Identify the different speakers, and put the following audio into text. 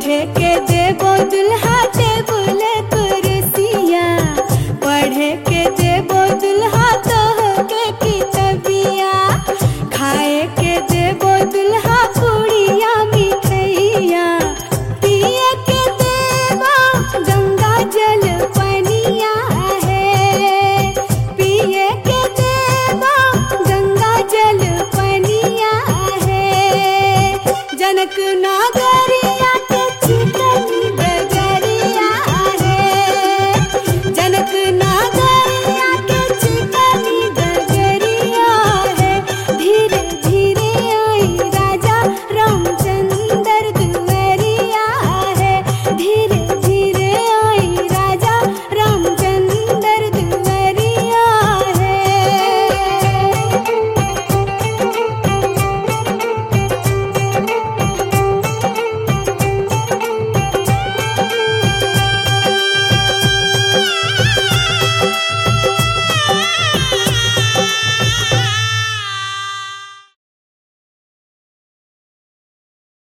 Speaker 1: पढ़े के देबो दुल्हा टेबुल कुर्सिया, पढ़े के देबो दुल्हा तोहके किताबिया, खाए के देबो दुल्हा पूड़िया मिठैया, पिए के देबो गंगा जल पनिया है, पिए के देबो गंगा जल पनिया है। जनक नागरिया